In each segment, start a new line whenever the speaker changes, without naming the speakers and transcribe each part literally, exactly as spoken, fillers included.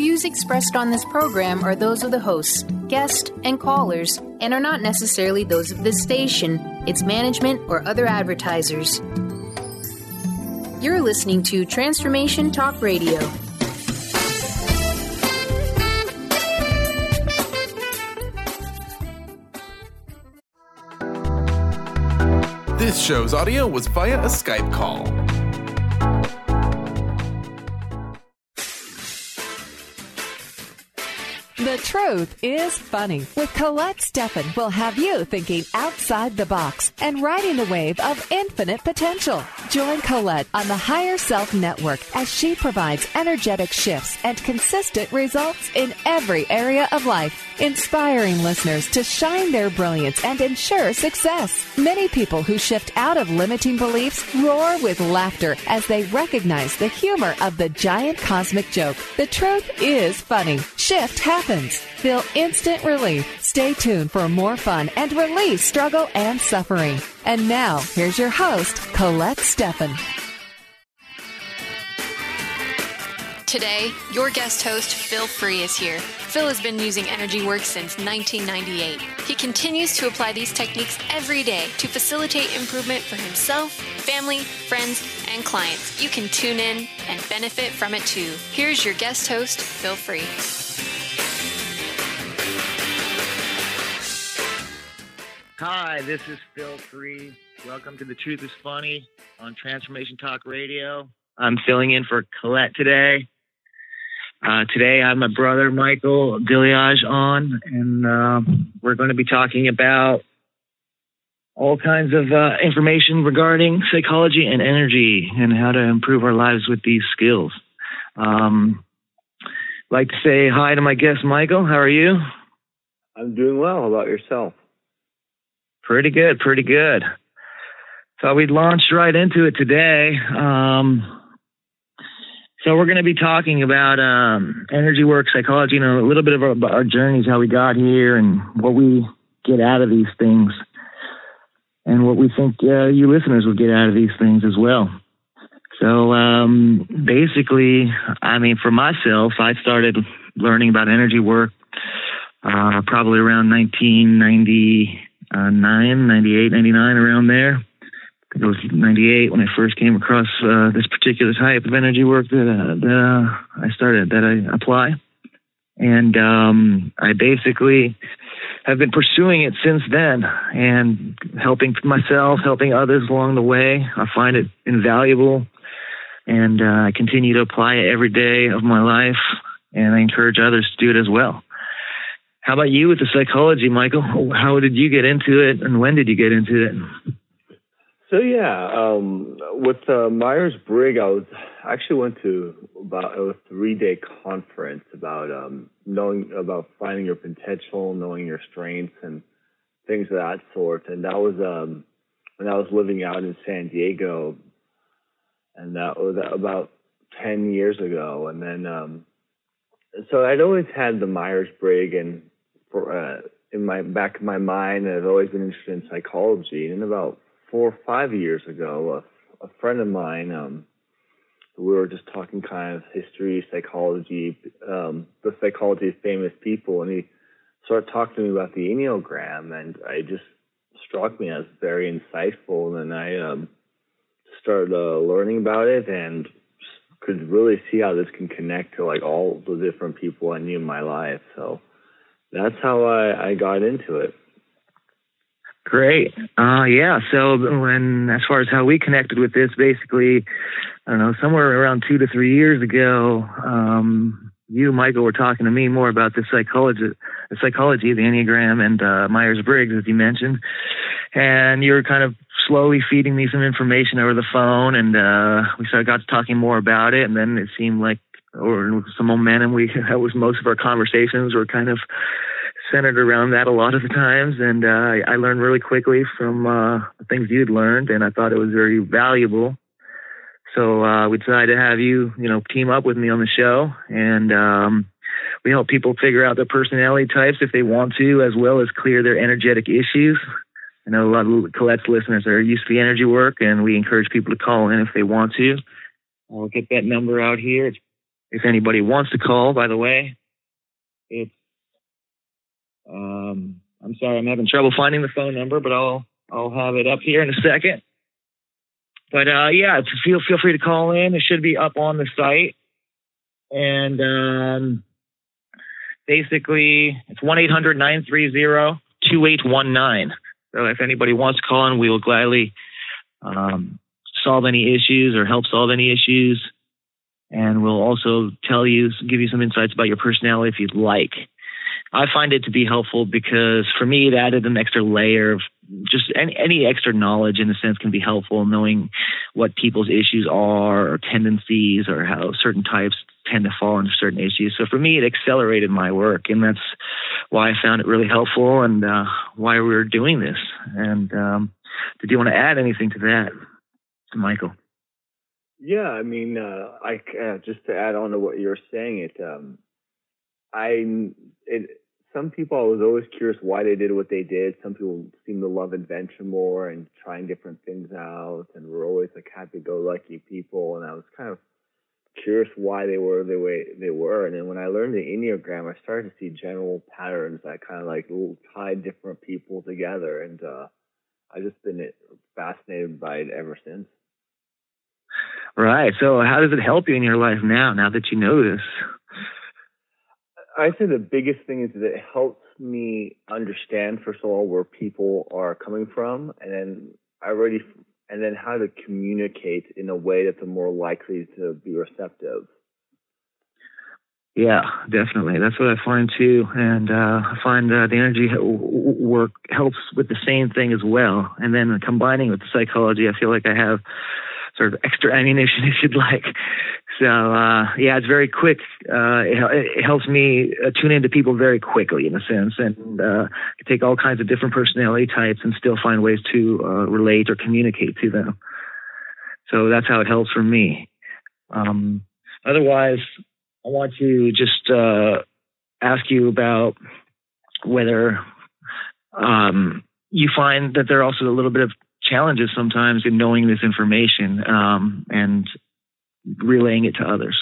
views expressed on this program are those of the hosts, guests, and callers, and are not necessarily those of this station, its management, or other advertisers. You're listening to Transformation Talk Radio.
This show's audio was via a Skype call.
The Truth is Funny with Colette Steffen will have you thinking outside the box and riding the wave of infinite potential. Join Colette on the Higher Self Network as she provides energetic shifts and consistent results in every area of life, inspiring listeners to shine their brilliance and ensure success. Many people who shift out of limiting beliefs roar with laughter as they recognize the humor of the giant cosmic joke. The truth is funny. Shift happens. Feel instant relief. Stay tuned for more fun and release struggle and suffering. And now, here's your host, Colette Steffen.
Today, your guest host, Phil Free, is here. Phil has been using Energy Work since nineteen ninety-eight. He continues to apply these techniques every day to facilitate improvement for himself, family, friends, and clients. You can tune in and benefit from it too. Here's your guest host, Phil Free.
Hi, this is Phil Free. Welcome to The Truth is Funny on Transformation Talk Radio. I'm filling in for Colette today. Uh, today I have my brother Michael Diliage on, and uh, we're going to be talking about all kinds of uh, information regarding psychology and energy and how to improve our lives with these skills. Um, I'd like to say hi to my guest Michael. How are you?
I'm doing well. How about yourself?
Pretty good, pretty good. So we launched right into it today. Um, so we're going to be talking about um, energy work, psychology, you know, a little bit of our, our journeys, how we got here and what we get out of these things and what we think uh, you listeners will get out of these things as well. So um, basically, I mean, for myself, I started learning about energy work uh, probably around nineteen ninety. Uh, nine, ninety-eight, ninety-nine, around there. I think it was ninety-eight when I first came across uh, this particular type of energy work that, uh, that uh, I started, that I apply. And um, I basically have been pursuing it since then and helping myself, helping others along the way. I find it invaluable, and uh, I continue to apply it every day of my life, and I encourage others to do it as well. How about you with the psychology, Michael? How did you get into it, and when did you get into it?
So yeah, um, with uh, Myers-Briggs, I was I actually went to about a three-day conference about um, knowing about finding your potential, knowing your strengths, and things of that sort. And that was um, when I was living out in San Diego, and that was about ten years ago. And then um, so I'd always had the Myers-Briggs and For, uh, in my back of my mind, I've always been interested in psychology. And about four or five years ago, a, a friend of mine, um, we were just talking kind of history, psychology, um, the psychology of famous people, and he started talking to me about the Enneagram, and it just struck me as very insightful. And then I um, started uh, learning about it and could really see how this can connect to like all the different people I knew in my life. So that's how I, I got into it.
Great. Uh, yeah. So when, as far as how we connected with this, basically, I don't know, somewhere around two to three years ago, um, you, Michael, were talking to me more about the psychology, the psychology, the Enneagram, and uh, Myers-Briggs, as you mentioned. And you were kind of slowly feeding me some information over the phone, and uh, we started got to talking more about it. And then it seemed like, or some momentum. We that was most of our conversations were kind of centered around that a lot of the times, and uh, I, I learned really quickly from uh, the things you'd learned, and I thought it was very valuable. So uh, we decided to have you, you know, team up with me on the show, and um, we help people figure out their personality types if they want to, as well as clear their energetic issues. I know a lot of Colette's listeners are used to the energy work, and we encourage people to call in if they want to. I'll get that number out here. It's if anybody wants to call, by the way, it's, um, I'm sorry, I'm having trouble finding the phone number, but I'll, I'll have it up here in a second. But, uh, yeah, feel, feel free to call in. It should be up on the site. And, um, basically it's one eight hundred nine three zero two eight one nine. So if anybody wants to call in, we will gladly, um, solve any issues or help solve any issues. And we'll also tell you, give you some insights about your personality if you'd like. I find it to be helpful because for me, it added an extra layer of just any, any extra knowledge in a sense can be helpful, knowing what people's issues are or tendencies or how certain types tend to fall into certain issues. So for me, it accelerated my work, and that's why I found it really helpful and uh, why we're doing this. And um, did you want to add anything to that, Michael?
Yeah, I mean, uh, I uh, just to add on to what you're saying, it, um, I, it, some people I was always curious why they did what they did. Some people seem to love adventure more and trying different things out, and were always like happy-go-lucky people. And I was kind of curious why they were the way they were. And then when I learned the Enneagram, I started to see general patterns that kind of like tied different people together, and uh, I've just been fascinated by it ever since.
Right. So how does it help you in your life now, now that you know this?
I say the biggest thing is that it helps me understand, first of all, where people are coming from, and then I already, and then how to communicate in a way that they're more likely to be receptive.
Yeah, definitely. That's what I find too. And uh, I find uh, the energy work helps with the same thing as well. And then combining with the psychology, I feel like I have sort of extra ammunition, if you'd like. So, uh, yeah, it's very quick. Uh, it, it helps me uh, tune into people very quickly, in a sense, and uh, take all kinds of different personality types and still find ways to uh, relate or communicate to them. So that's how it helps for me. Um, otherwise, I want to just uh, ask you about whether um, you find that there are also a little bit of challenges sometimes in knowing this information um, and relaying it to others.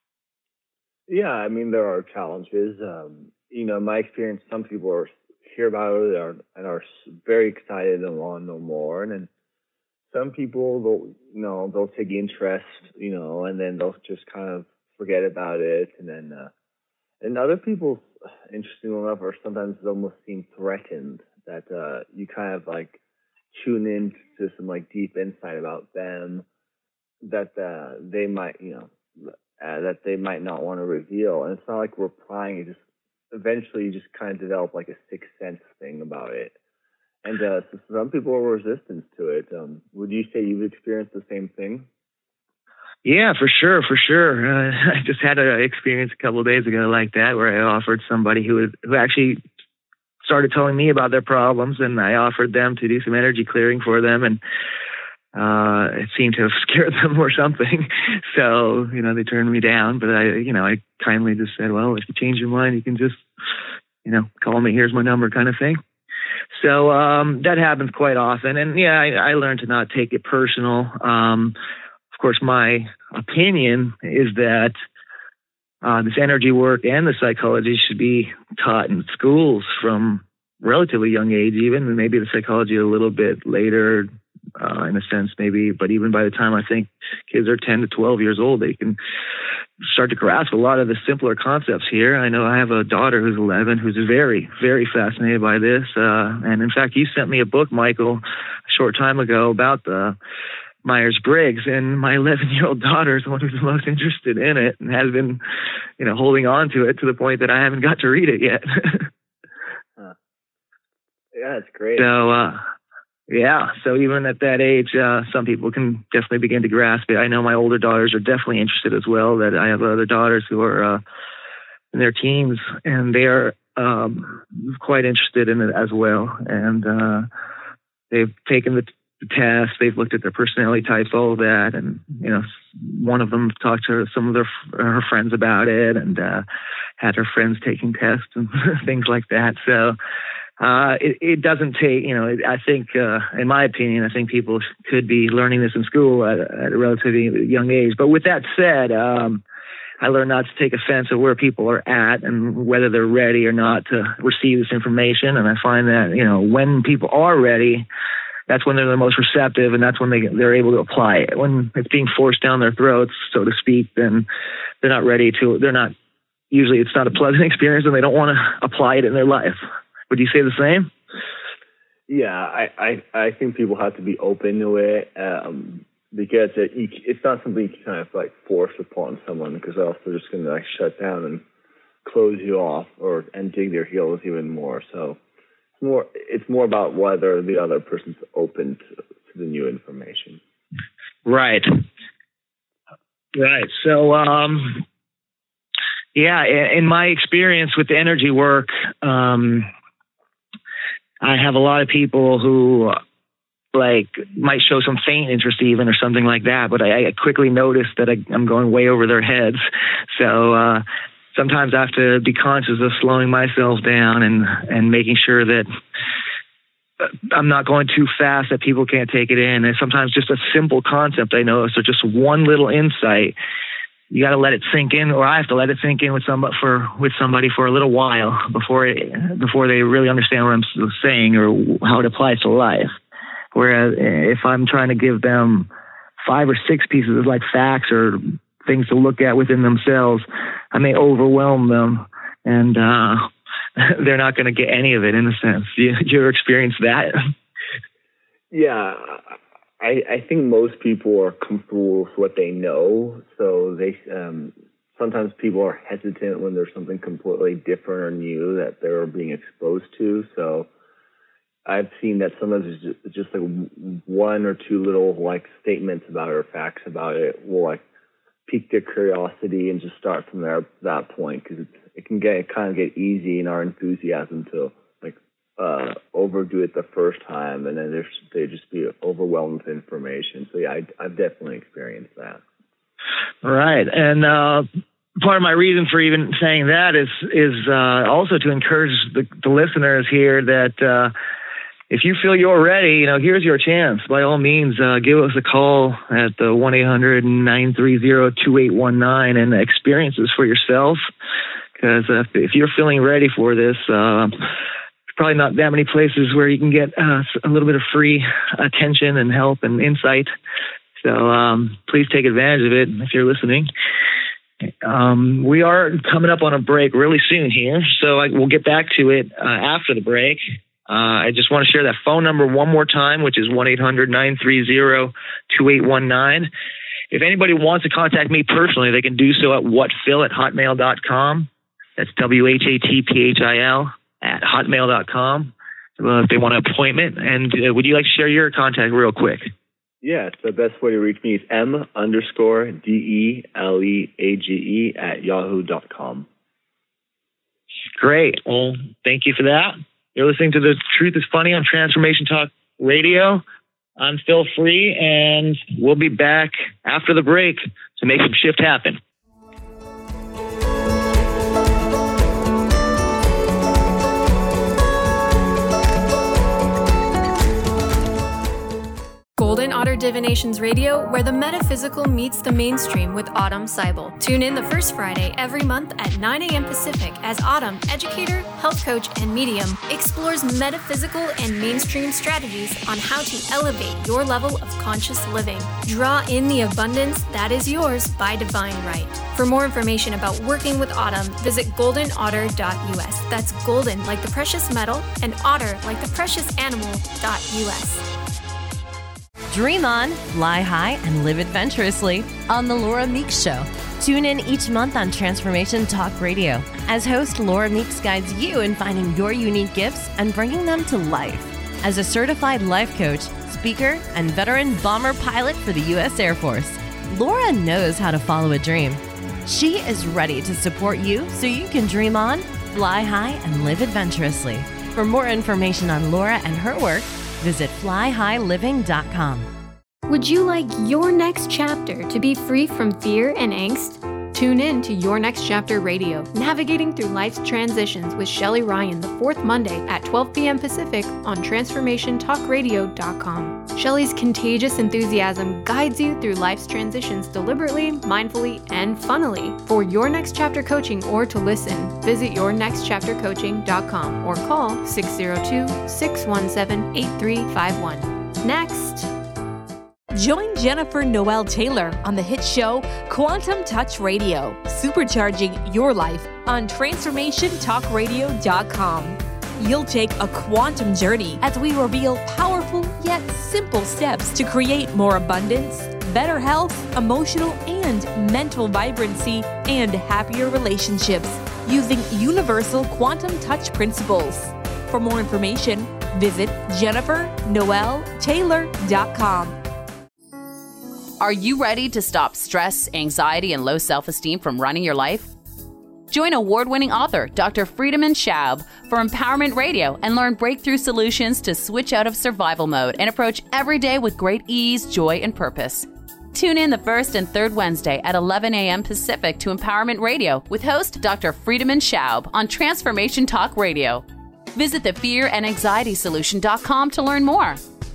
Yeah, I mean, there are challenges. Um, you know, my experience, some people are hear about it and are, and are very excited and want to know more. And then some people, they'll, you know, they'll take interest, you know, and then they'll just kind of forget about it. And then, uh, and other people, interestingly enough, are sometimes almost seem threatened that uh, you kind of like tune into some like deep insight about them that uh, they might, you know, uh, that they might not want to reveal. And it's not like we're prying. It just eventually you just kind of develop like a sixth sense thing about it. And uh, so some people are resistant to it. Um, would you say you've experienced the same thing?
Yeah, for sure, for sure. Uh, I just had an experience a couple of days ago like that, where I offered somebody who was, who actually started telling me about their problems, and I offered them to do some energy clearing for them, and uh, it seemed to have scared them or something. So, you know, they turned me down, but I, you know, I kindly just said, well, if you change your mind, you can just, you know, call me, here's my number kind of thing. So um, that happens quite often. And yeah, I, I learned to not take it personal. Um, of course, my opinion is that uh, this energy work and the psychology should be taught in schools from relatively young age, even, and maybe the psychology a little bit later, uh, in a sense, maybe. But even by the time I think kids are ten to twelve years old, they can start to grasp a lot of the simpler concepts here. I know I have a daughter who's eleven who's very, very fascinated by this. Uh, and in fact, you sent me a book, Michael, a short time ago about the Myers-Briggs, and my eleven-year-old daughter is the one who's the most interested in it and has been, you know, holding on to it to the point that I haven't got to read it yet.
huh. Yeah, it's great.
So, uh, yeah, so even at that age, uh, some people can definitely begin to grasp it. I know my older daughters are definitely interested as well. That I have other daughters who are uh, in their teens, and they are um, quite interested in it as well. And uh, they've taken the the test, they've looked at their personality types, all of that, and you know, one of them talked to some of their her friends about it, and uh, had her friends taking tests and things like that. So uh, it, it doesn't take, you know, I think, uh, in my opinion, I think people could be learning this in school at, at a relatively young age. But with that said, um, I learn not to take offense at where people are at and whether they're ready or not to receive this information. And I find that, you know, when people are ready, that's when they're the most receptive, and that's when they, they're able to apply it. When it's being forced down their throats, so to speak, then they're not ready to, they're not, usually it's not a pleasant experience and they don't want to apply it in their life. Would you say the same?
Yeah, I, I, I think people have to be open to it. Um, Because it, it's not something you can kind of like force upon someone, because else they're just going to like shut down and close you off or and dig their heels even more. So it's more it's more about whether the other person's open to, to the new information.
Right. Right. So um, yeah, in my experience with the energy work, um, I have a lot of people who like might show some faint interest even or something like that, but I, I quickly notice that I, I'm going way over their heads. So uh, sometimes I have to be conscious of slowing myself down and, and making sure that I'm not going too fast that people can't take it in. And sometimes just a simple concept I notice, or just one little insight, you got to let it sink in, or I have to let it sink in with some for with somebody for a little while before it, before they really understand what I'm saying or how it applies to life. Whereas if I'm trying to give them five or six pieces of like facts or things to look at within themselves, I may overwhelm them, and uh, they're not going to get any of it, in a sense. You, you ever experienced that?
Yeah, I, I think most people are comfortable with what they know. So they um, sometimes people are hesitant when there's something completely different or new that they're being exposed to. So I've seen that sometimes it's just, just like one or two little like statements about it or facts about it will like pique their curiosity and just start from there at that point, because it can get kind of get easy in our enthusiasm to like uh, overdo it the first time, and then they just be overwhelmed with information. So yeah, I, I've definitely experienced that.
Right, and uh, part of my reason for even saying that is is uh, also to encourage the, the listeners here that. Uh, If you feel you're ready, you know, here's your chance. By all means, uh, give us a call at the one eight hundred nine three zero two eight one nine and experience this for yourself. Because uh, if you're feeling ready for this, uh, there's probably not that many places where you can get uh, a little bit of free attention and help and insight. So um, please take advantage of it if you're listening. Um, we are coming up on a break really soon here, so I, we'll get back to it uh, after the break. Uh, I just want to share that phone number one more time, which is one eight hundred nine three zero two eight one nine. If anybody wants to contact me personally, they can do so at whatphil at hotmail dot com. That's W H A T P H I L at hotmail dot com. Uh, if they want an appointment. And uh, would you like to share your contact real quick?
Yeah, the best way to reach me is M underscore D E L E A G E at yahoo dot com.
Great. Well, thank you for that. You're listening to The Truth is Funny on Transformation Talk Radio. I'm Phil Free, and we'll be back after the break to make some shift happen.
Golden Otter Divinations Radio, where the metaphysical meets the mainstream with Autumn Seibel. Tune in the first Friday every month at nine a.m. Pacific as Autumn, educator, health coach, and medium, explores metaphysical and mainstream strategies on how to elevate your level of conscious living. Draw in the abundance that is yours by divine right. For more information about working with Autumn, visit golden otter dot U S. That's golden like the precious metal and otter like the precious animal .U S.
Dream on, fly high, and live adventurously on The Laura Meeks Show. Tune in each month on Transformation Talk Radio as host Laura Meeks guides you in finding your unique gifts and bringing them to life. As a certified life coach, speaker, and veteran bomber pilot for the U S Air Force, Laura knows how to follow a dream. She is ready to support you so you can dream on, fly high, and live adventurously. For more information on Laura and her work, visit fly high living dot com.
Would you like your next chapter to be free from fear and angst? Tune in to Your Next Chapter Radio, navigating through life's transitions with Shelley Ryan the fourth Monday at twelve p.m. Pacific on transformation talk radio dot com. Shelley's contagious enthusiasm guides you through life's transitions deliberately, mindfully, and funnily. For Your Next Chapter coaching or to listen, visit your next chapter coaching dot com or call six zero two, six one seven, eight three five one. Next.
Join Jennifer Noel Taylor on the hit show Quantum Touch Radio, supercharging your life on transformation talk radio dot com. You'll take a quantum journey as we reveal powerful yet simple steps to create more abundance, better health, emotional and mental vibrancy, and happier relationships using universal quantum touch principles. For more information, visit jennifer noel taylor dot com.
Are you ready to stop stress, anxiety, and low self-esteem from running your life? Join award-winning author Doctor Friedemann Schaub for Empowerment Radio and learn breakthrough solutions to switch out of survival mode and approach every day with great ease, joy, and purpose. Tune in the first and third Wednesday at eleven a.m. Pacific to Empowerment Radio with host Doctor Friedemann Schaub on Transformation Talk Radio. Visit the fear and anxiety solution dot com to learn more.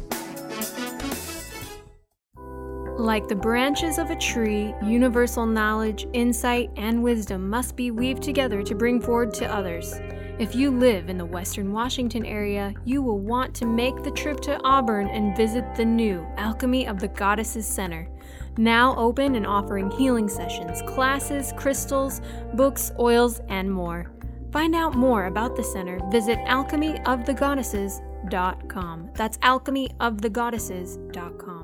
Like the branches of a tree, universal knowledge, insight, and wisdom must be weaved together to bring forward to others. If you live in the Western Washington area, you will want to make the trip to Auburn and visit the new Alchemy of the Goddesses Center. Now open and offering healing sessions, classes, crystals, books, oils, and more. Find out more about the center, visit alchemy of the goddesses dot com. That's alchemy of the goddesses dot com.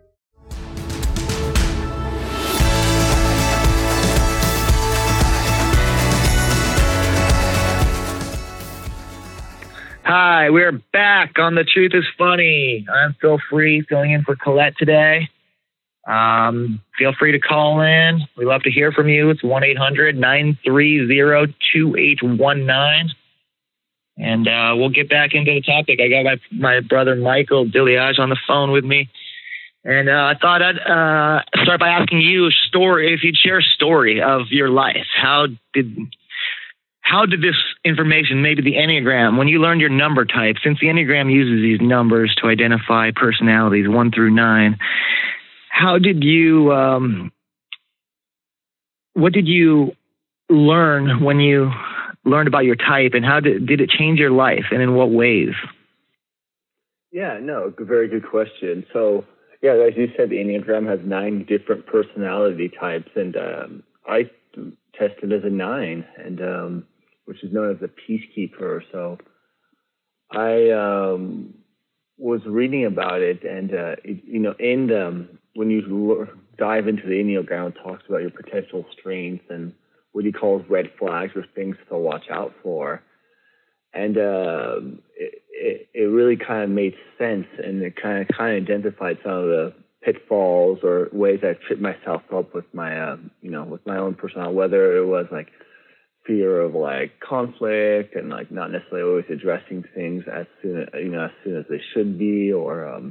Hi, we're back on The Truth is Funny. I'm Phil Free, filling in for Colette today. Um, feel free to call in. We love to hear from you. It's one eight hundred nine three zero two eight one nine. And uh, we'll get back into the topic. I got my, my brother Michael Diliage on the phone with me. And uh, I thought I'd uh, start by asking you a story, if you'd share a story of your life. How did... How did this information, maybe the Enneagram, when you learned your number type, since the Enneagram uses these numbers to identify personalities, one through nine, how did you, um, what did you learn when you learned about your type, and how did, did it change your life, and in what ways?
Yeah, no, very good question. So, yeah, as you said, the Enneagram has nine different personality types, and um, I tested as a nine, and um, which is known as a peacekeeper. So I um, was reading about it, and uh, it, you know, in the, when you l- dive into the Enneagram, it talks about your potential strengths and what he calls red flags or things to watch out for. And uh, it, it, it really kind of made sense, and it kind of kind of identified some of the pitfalls or ways I trip myself up with my, uh, you know, with my own personality, whether it was like fear of like conflict and like not necessarily always addressing things as soon as, you know, as soon as they should be, or, um,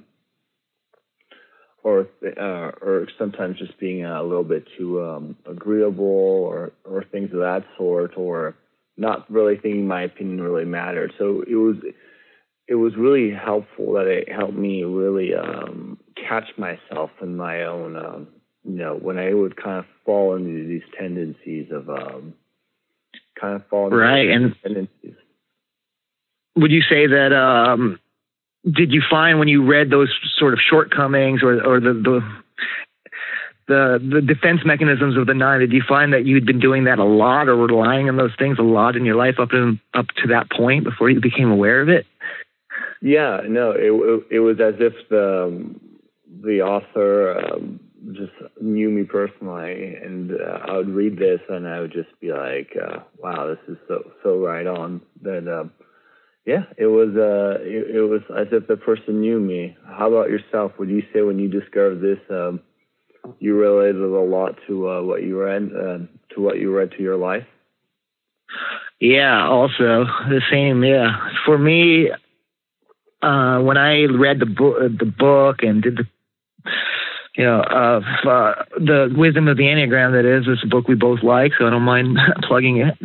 or, uh, or sometimes just being a little bit too, um, agreeable or, or things of that sort, or not really thinking my opinion really mattered. So it was, it was really helpful that it helped me really, um, catch myself in my own, um, you know, when I would kind of fall into these tendencies of, um, kind of fall into
right.
these
and
tendencies.
Would you say that, um, did you find when you read those sort of shortcomings or, or the, the, the, the defense mechanisms of the nine, did you find that you'd been doing that a lot or relying on those things a lot in your life up to, up to that point before you became aware of it?
Yeah, no, it, it, it was as if the, um, the author um, just knew me personally, and uh, I would read this and I would just be like, uh, wow, this is so so right on. That um, yeah, it was uh, it, it was as if the person knew me. How about yourself? Would you say when you discovered this, um, you related a lot to uh, what you read uh, to what you read to your life?
Yeah, also the same. Yeah, for me, uh, when I read the book, the book, and did the you know, of uh, the Wisdom of the Enneagram. That is, it's a book we both like, so I don't mind plugging it.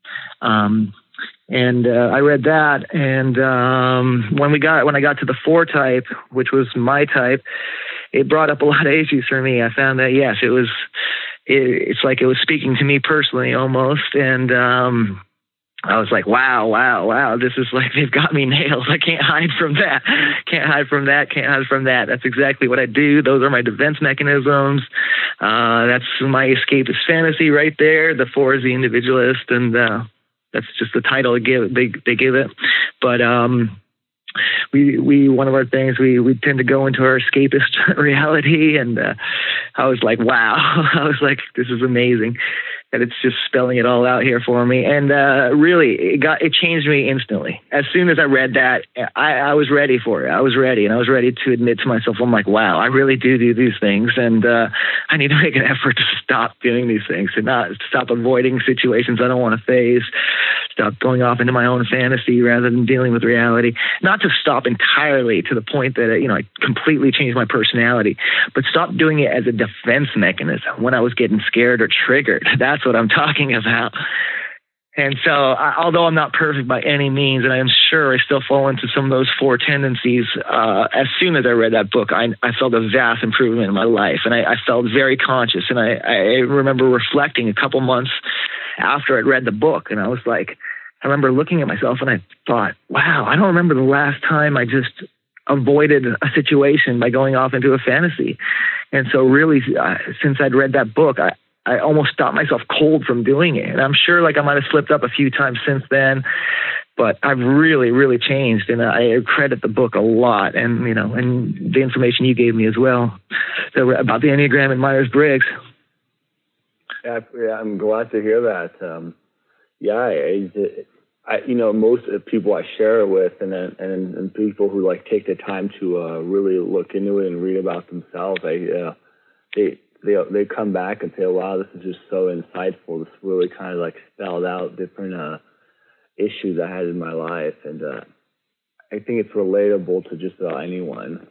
Um, and uh, I read that, and um, when we got when I got to the four type, which was my type, it brought up a lot of issues for me. I found that yes, it was. It, it's like it was speaking to me personally almost, and um, I was like, wow, wow, wow, this is like, they've got me nailed. I can't hide from that. Can't hide from that. Can't hide from that. That's exactly what I do. Those are my defense mechanisms. Uh, that's my escapist fantasy right there. The four is the individualist, and uh, that's just the title they give, they, they give it. But um, we, we, one of our things, we, we tend to go into our escapist reality. And uh, I was like, wow, I was like, this is amazing. And it's just spelling it all out here for me. And uh, really, it got it changed me instantly. As soon as I read that, I, I was ready for it. I was ready, and I was ready to admit to myself, I'm like, wow, I really do do these things, and uh, I need to make an effort to stop doing these things, to not to stop avoiding situations I don't want to face, stop going off into my own fantasy rather than dealing with reality. Not to stop entirely to the point that, you know, I completely changed my personality, but stop doing it as a defense mechanism when I was getting scared or triggered. That's what I'm talking about. And so, I, although I'm not perfect by any means, and I'm sure I still fall into some of those four tendencies, uh, as soon as I read that book, I, I felt a vast improvement in my life, and I, I felt very conscious. And I, I remember reflecting a couple months after I'd read the book, and I was like, I remember looking at myself, and I thought, wow, I don't remember the last time I just avoided a situation by going off into a fantasy. And so really, uh, since I'd read that book, I, I almost stopped myself cold from doing it. And I'm sure like I might have slipped up a few times since then, but I've really, really changed. And I credit the book a lot. And, you know, and the information you gave me as well about the Enneagram and Myers-Briggs.
Yeah, yeah, I'm glad to hear that. Um, yeah, I, I, you know, most of the people I share it with, and and, and people who like take the time to uh, really look into it and read about themselves, I, uh, they, They they come back and say, wow, this is just so insightful. This really kind of like spelled out different uh, issues I had in my life. And uh, I think it's relatable to just about anyone.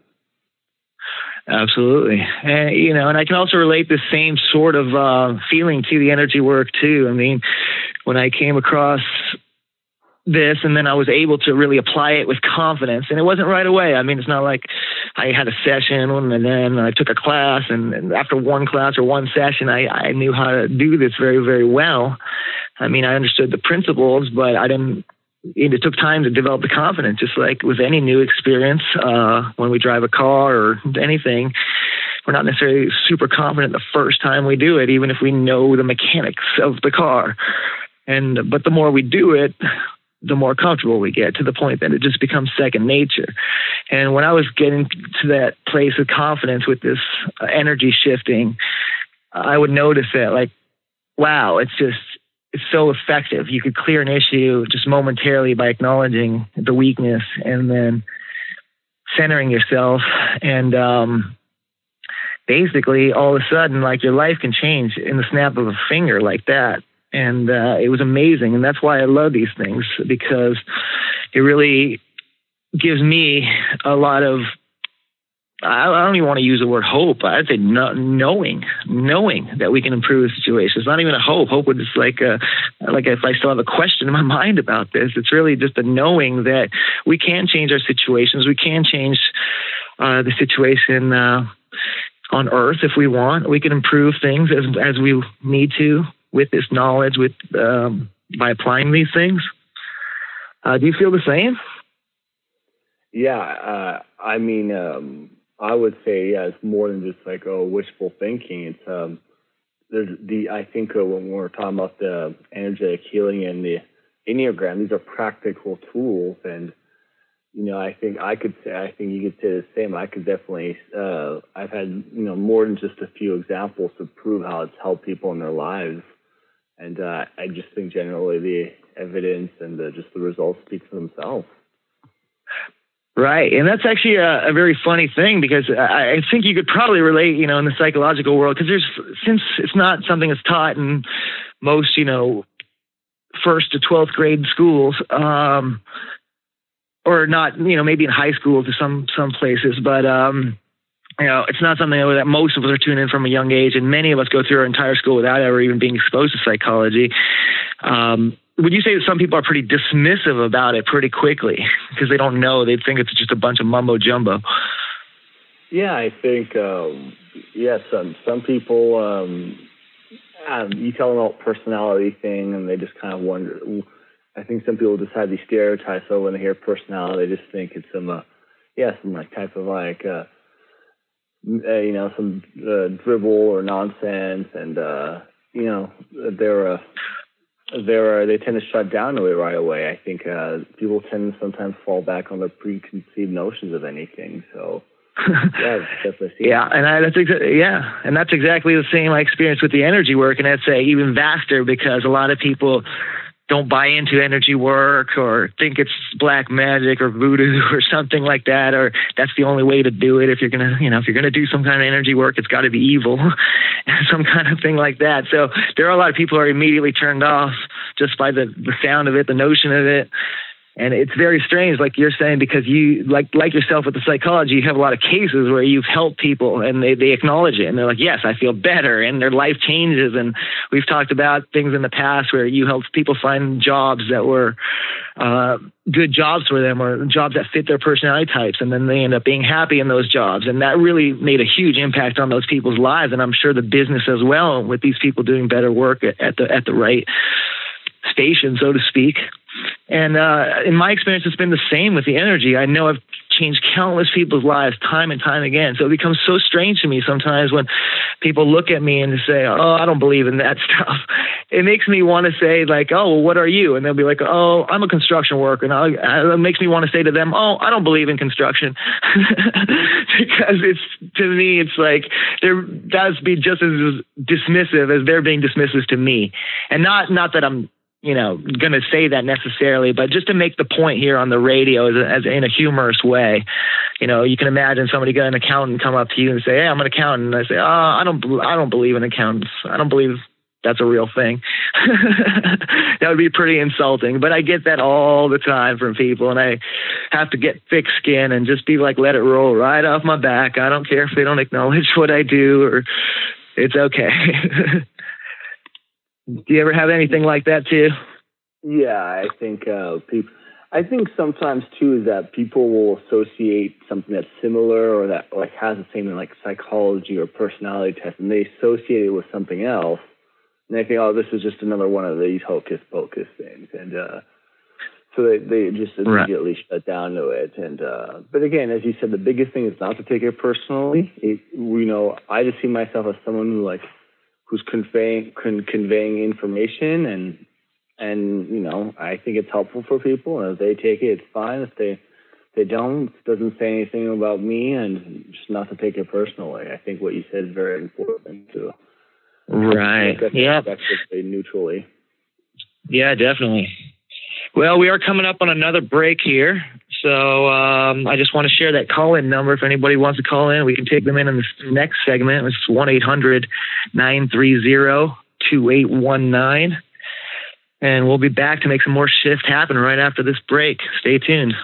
Absolutely. And, you know, and I can also relate the same sort of uh, feeling to the energy work too. I mean, when I came across this, and then I was able to really apply it with confidence, and it wasn't right away. I mean, it's not like I had a session and then I took a class, and, and after one class or one session, I, I knew how to do this very, very well. I mean, I understood the principles, but I didn't, it took time to develop the confidence, just like with any new experience. Uh, when we drive a car or anything, we're not necessarily super confident the first time we do it, even if we know the mechanics of the car. And, but the more we do it, the more comfortable we get, to the point that it just becomes second nature. And when I was getting to that place of confidence with this uh, energy shifting, I would notice that, like, wow, it's just, it's so effective. You could clear an issue just momentarily by acknowledging the weakness and then centering yourself. And um, basically, all of a sudden, like, your life can change in the snap of a finger like that. And uh, it was amazing. And that's why I love these things, because it really gives me a lot of, I don't even want to use the word hope. I'd say no, knowing, knowing that we can improve the situation. It's not even a hope. Hope would just like, a, like if I still have a question in my mind about this, it's really just a knowing that we can change our situations. We can change uh, the situation uh, on Earth if we want. We can improve things as as we need to, with this knowledge, with um, by applying these things. Uh, do you feel the same?
Yeah, uh, I mean, um, I would say, yeah, it's more than just like, oh, wishful thinking. It's um, there's the I think uh, when we're talking about the energetic healing and the Enneagram, these are practical tools, and you know, I think I could say, I think you could say the same. I could definitely, uh, I've had you know more than just a few examples to prove how it's helped people in their lives. And uh, I just think generally the evidence and the, just the results speak for themselves.
Right. And that's actually a, a very funny thing, because I, I think you could probably relate, you know, in the psychological world, because there's, since it's not something that's taught in most, you know, first to twelfth grade schools, um, or not, you know, maybe in high school to some, some places, but um, you know, it's not something that most of us are tuned in from a young age, and many of us go through our entire school without ever even being exposed to psychology. Um, would you say that some people are pretty dismissive about it pretty quickly because they don't know? They think it's just a bunch of mumbo jumbo.
Yeah, I think, um, yes, some, some people, um, um, you tell them about personality thing and they just kind of wonder. I think some people just have these stereotypes, so when they hear personality, they just think it's some, uh, yeah, some like type of like, uh, uh, you know, some uh, dribble or nonsense, and, uh, you know, they're, uh, they're, they tend to shut down to it right away. I think uh, people tend to sometimes fall back on their preconceived notions of anything, so... yeah, definitely.
yeah, and I, that's exa- yeah, and that's exactly the same I experienced with the energy work, and I'd say even vaster because a lot of people don't buy into energy work or think it's black magic or voodoo or something like that, or that's the only way to do it. If you're gonna, you know, if you're gonna do some kind of energy work, it's got to be evil, some kind of thing like that. So there are a lot of people who are immediately turned off just by the the sound of it, the notion of it. And it's very strange, like you're saying, because you, like like yourself with the psychology, you have a lot of cases where you've helped people and they, they acknowledge it. And they're like, yes, I feel better. And their life changes. And we've talked about things in the past where you helped people find jobs that were uh, good jobs for them or jobs that fit their personality types. And then they end up being happy in those jobs. And that really made a huge impact on those people's lives. And I'm sure the business as well, with these people doing better work at, at the at the right station, so to speak. And uh, in my experience, it's been the same with the energy. I know I've changed countless people's lives time and time again. So it becomes so strange to me sometimes when people look at me and say, oh, I don't believe in that stuff. It makes me want to say like, oh, well, what are you? And they'll be like, oh, I'm a construction worker. And I'll, it makes me want to say to them, oh, I don't believe in construction. Because it's, to me, it's like, they're, that's be just as dismissive as they're being dismissive to me. And not, not that I'm, you know, going to say that necessarily, but just to make the point here on the radio as, as in a humorous way. You know, you can imagine somebody got an accountant come up to you and say, hey, I'm an accountant. And I say, oh, I don't, I don't believe in accountants. I don't believe that's a real thing. That would be pretty insulting, but I get that all the time from people, and I have to get thick skin and just be like, let it roll right off my back. I don't care if they don't acknowledge what I do, or it's okay. Do you ever have anything like that too?
Yeah, I think uh, people. I think sometimes too is that people will associate something that's similar or that like has the same like psychology or personality test, and they associate it with something else, and they think, oh, this is just another one of these hocus pocus things, and uh, so they they just immediately right. shut down to it. And uh, but again, as you said, the biggest thing is not to take it personally. It, you know, I just see myself as someone who like. who's conveying con- conveying information, and and you know, I think it's helpful for people, and if they take it, it's fine. If they they don't, it doesn't say anything about me, and just not to take it personally. I think what you said is very important too.
Right. Yeah.
Neutrally.
Yeah, definitely. Well, we are coming up on another break here. So um, I just want to share that call-in number. If anybody wants to call in, we can take them in in the next segment. It's one eight hundred nine three zero two eight one nine. And we'll be back to make some more shift happen right after this break. Stay tuned.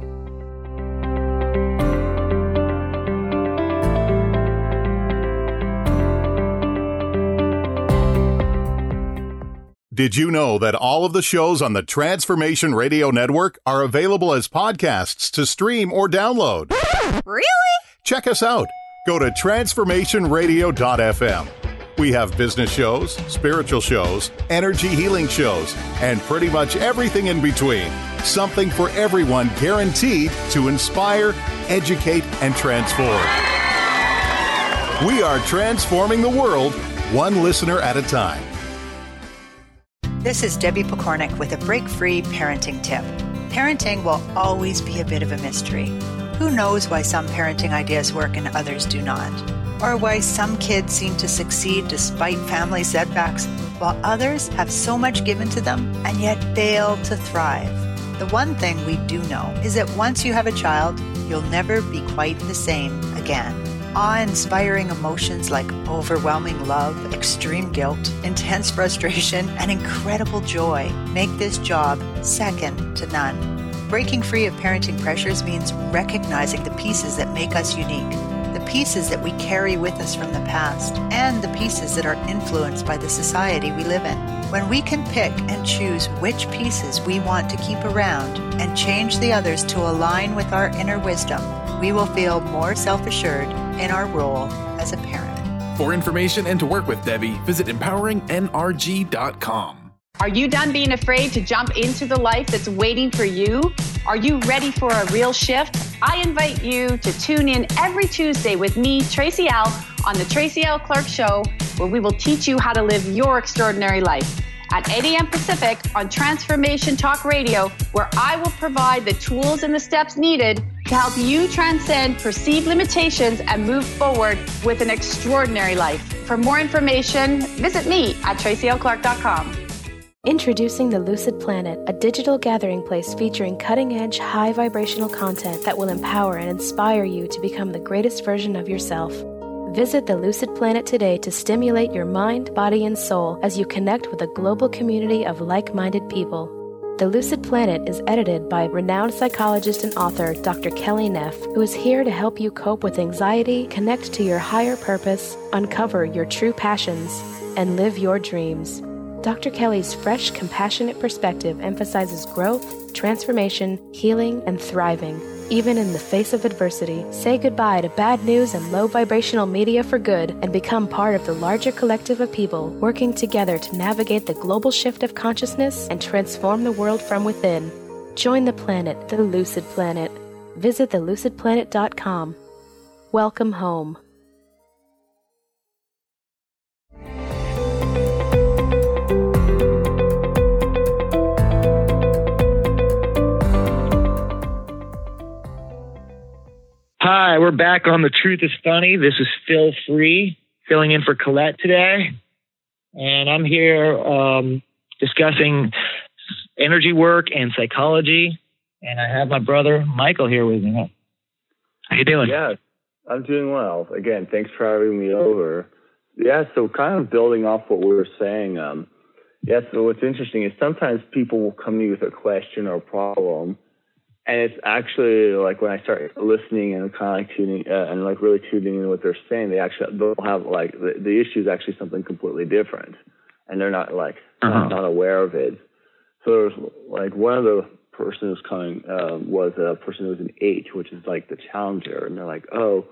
Did you know that all of the shows on the Transformation Radio Network are available as podcasts to stream or download?
Really?
Check us out. Go to transformation radio dot f m. We have business shows, spiritual shows, energy healing shows, and pretty much everything in between. Something for everyone, guaranteed to inspire, educate, and transform. We are transforming the world, one listener at a time.
This is Debbie Pokornik with a break-free parenting tip. Parenting will always be a bit of a mystery. Who knows why some parenting ideas work and others do not? Or why some kids seem to succeed despite family setbacks, while others have so much given to them and yet fail to thrive. The one thing we do know is that once you have a child, you'll never be quite the same again. Awe-inspiring emotions like overwhelming love, extreme guilt, intense frustration, and incredible joy make this job second to none. Breaking free of parenting pressures means recognizing the pieces that make us unique, the pieces that we carry with us from the past, and the pieces that are influenced by the society we live in. When we can pick and choose which pieces we want to keep around and change the others to align with our inner wisdom, we will feel more self-assured in our role as a parent.
For information and to work with Debbie, visit empowering N R G dot com.
Are you done being afraid to jump into the life that's waiting for you? Are you ready for a real shift? I invite you to tune in every Tuesday with me, Tracy L, on the Tracy L Clark Show, where we will teach you how to live your extraordinary life. At eight a.m. Pacific on Transformation Talk Radio, where I will provide the tools and the steps needed to help you transcend perceived limitations and move forward with an extraordinary life. For more information, visit me at tracy l clark dot com.
Introducing the Lucid Planet, a digital gathering place featuring cutting-edge, high-vibrational content that will empower and inspire you to become the greatest version of yourself. Visit the Lucid Planet today to stimulate your mind, body, and soul as you connect with a global community of like-minded people. The Lucid Planet is edited by renowned psychologist and author Doctor Kelly Neff, who is here to help you cope with anxiety, connect to your higher purpose, uncover your true passions, and live your dreams. Doctor Kelly's fresh, compassionate perspective emphasizes growth, transformation, healing, and thriving, even in the face of adversity. Say goodbye to bad news and low vibrational media for good and become part of the larger collective of people working together to navigate the global shift of consciousness and transform the world from within. Join the planet, the Lucid Planet. Visit the lucid planet dot com. Welcome home.
Hi, we're back on The Truth is Funny. This is Phil Free, filling in for Colette today. And I'm here um, discussing energy work and psychology. And I have my brother, Michael, here with me. How you doing?
Yeah, I'm doing well. Again, thanks for having me over. Yeah, so kind of building off what we were saying. Um, yeah, so what's interesting is sometimes people will come to you with a question or a problem, and it's actually like when I start listening and kind of like tuning uh, and like really tuning in what they're saying, they actually they'll have like the, the issue is actually something completely different, and they're not like uh-huh. not, not aware of it. So there's like one of the person who's coming uh, was a person who was an eight, which is like the challenger, and they're like, oh,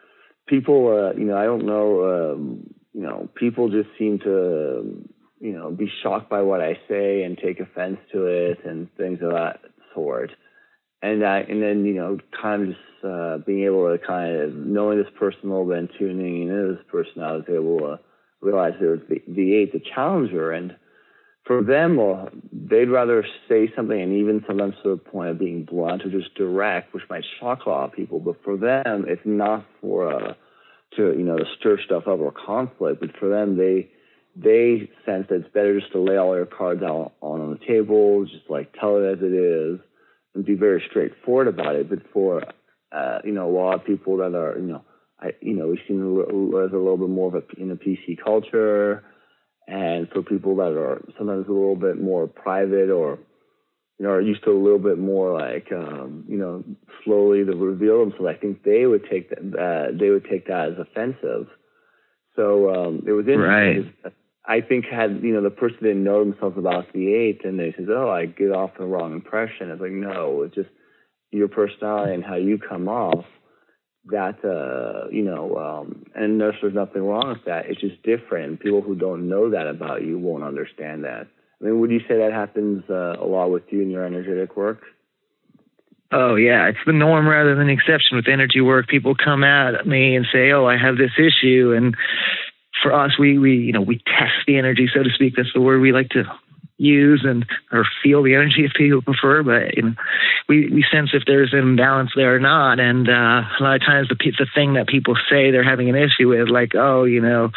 people, uh, you know, I don't know, um, you know, people just seem to, you know, be shocked by what I say and take offense to it and things of that sort. And I, and then, you know, kind of just uh, being able to kind of, knowing this person a little bit and tuning into this person, I was able to realize there was the, the eight, the challenger. And for them, well, they'd rather say something, and even sometimes to the point of being blunt or just direct, which might shock a lot of people. But for them, it's not for uh, to, you know, to stir stuff up or conflict. But for them, they they sense that it's better just to lay all your cards out on, on the table, just like tell it as it is, and be very straightforward about it. But for uh, you know, a lot of people that are, you know, I you know, we've seen there's a little bit more of a in a P C culture, and for people that are sometimes a little bit more private or, you know, are used to a little bit more like um, you know, slowly to reveal themselves, I think they would take that uh, they would take that as offensive. So um, it was interesting. Right. I think had, you know, the person didn't know themselves about the eight and they said, oh, I get off the wrong impression. It's like, no, it's just your personality and how you come off that, uh, you know, um, and there's, there's nothing wrong with that. It's just different. People who don't know that about you won't understand that. I mean, would you say that happens uh, a lot with you in your energetic work?
Oh, yeah. It's the norm rather than the exception with energy work. People come at me and say, oh, I have this issue. And for us, we, we, you know, we test the energy, so to speak. That's the word we like to use, and or feel the energy if people prefer. But you know, we, we sense if there's an imbalance there or not. And uh, a lot of times, the the thing that people say they're having an issue with, like, oh, you know,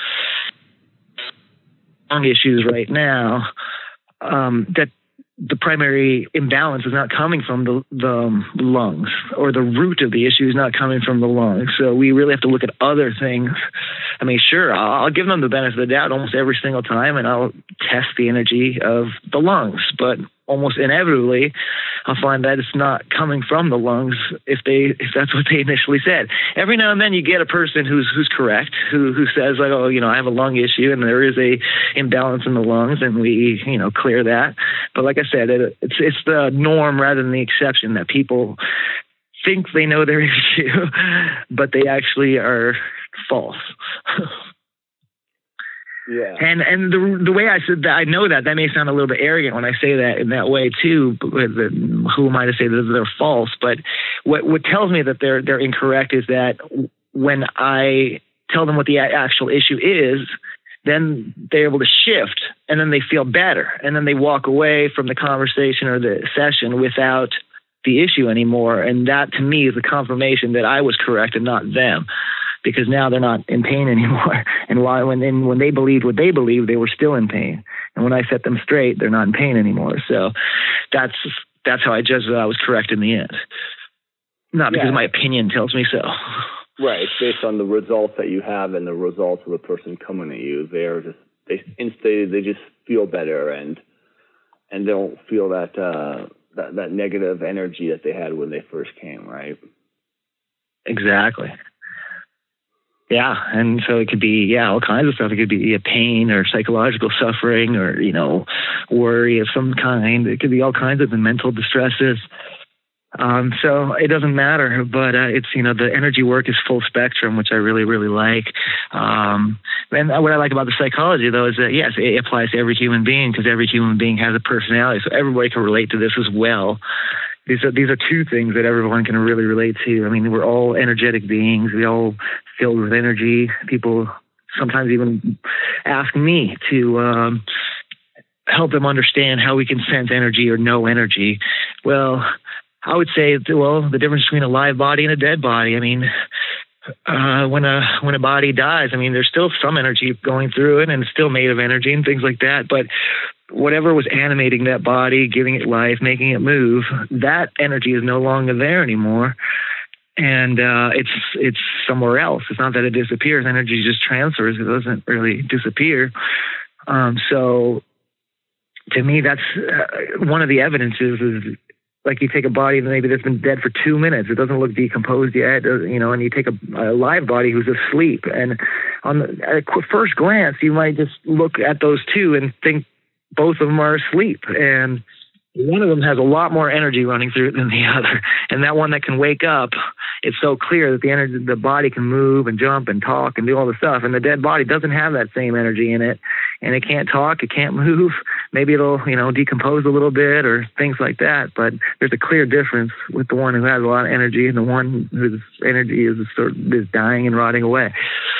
lung issues right now, um, that the primary imbalance is not coming from the, the lungs, or the root of the issue is not coming from the lungs. So we really have to look at other things. I mean, sure, I'll, I'll give them the benefit of the doubt almost every single time, and I'll test the energy of the lungs. But almost inevitably, I'll find that it's not coming from the lungs if they if that's what they initially said. Every now and then you get a person who's who's correct, who who says like, oh, you know, I have a lung issue and there is a imbalance in the lungs, and we, you know, clear that. But like I said, it, it's it's the norm rather than the exception that people think they know their issue, but they actually are false.
Yeah.
And and the the way I said that, I know that that may sound a little bit arrogant when I say that in that way too. But who am I to say that they're false? But what what tells me that they're they're incorrect is that when I tell them what the actual issue is, then they're able to shift, and then they feel better, and then they walk away from the conversation or the session without the issue anymore. And that to me is a confirmation that I was correct and not them. Because now they're not in pain anymore. And why, when and when they believed what they believed, they were still in pain. And when I set them straight, they're not in pain anymore. So that's that's how I judged that I was correct in the end. Not because
yeah.
my opinion tells me so.
Right. It's based on the results that you have and the results of the person coming at you. They are just they instantly they just feel better and and they don't feel that uh, that that negative energy that they had when they first came. Right.
Exactly. Yeah, and so it could be, yeah, all kinds of stuff. It could be a pain or psychological suffering or, you know, worry of some kind. It could be all kinds of mental distresses. Um, so it doesn't matter, but uh, it's, you know, the energy work is full spectrum, which I really, really like. Um, and what I like about the psychology, though, is that, yes, it applies to every human being because every human being has a personality. So everybody can relate to this as well. These are these are two things that everyone can really relate to. I mean, we're all energetic beings. We all filled with energy. People sometimes even ask me to um, help them understand how we can sense energy or know energy. Well, I would say, well, the difference between a live body and a dead body. I mean, uh, when a when a body dies, I mean, there's still some energy going through it, and it's still made of energy and things like that. But whatever was animating that body, giving it life, making it move, that energy is no longer there anymore. And uh, it's it's somewhere else. It's not that it disappears. Energy just transfers. It doesn't really disappear. Um, so to me, that's uh, one of the evidences is like you take a body maybe that's been dead for two minutes. It doesn't look decomposed yet, you know, and you take a, a live body who's asleep. And on the, at a first glance, you might just look at those two and think, both of them are asleep, and one of them has a lot more energy running through it than the other. And that one that can wake up, it's so clear that the energy, the body can move and jump and talk and do all the stuff. And the dead body doesn't have that same energy in it, and it can't talk, it can't move. Maybe it'll, you know, decompose a little bit or things like that. But there's a clear difference with the one who has a lot of energy and the one whose energy is sort of is dying and rotting away.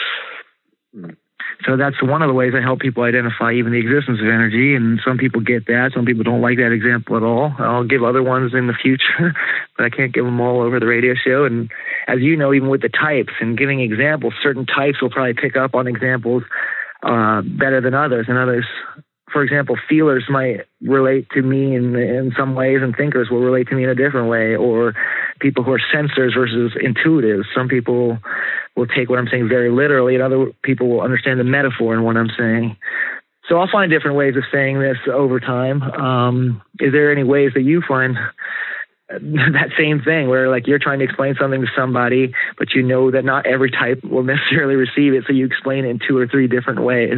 Hmm. So that's one of the ways I help people identify even the existence of energy. And some people get that. Some people don't like that example at all. I'll give other ones in the future, but I can't give them all over the radio show. And as you know, even with the types and giving examples, certain types will probably pick up on examples uh, better than others. And others, for example, feelers might relate to me in, in some ways, and thinkers will relate to me in a different way. Or people who are sensors versus intuitives. Some people will take what I'm saying very literally, and other people will understand the metaphor in what I'm saying. So I'll find different ways of saying this over time. Um, is there any ways that you find that same thing where like you're trying to explain something to somebody, but you know that not every type will necessarily receive it, so you explain it in two or three different ways?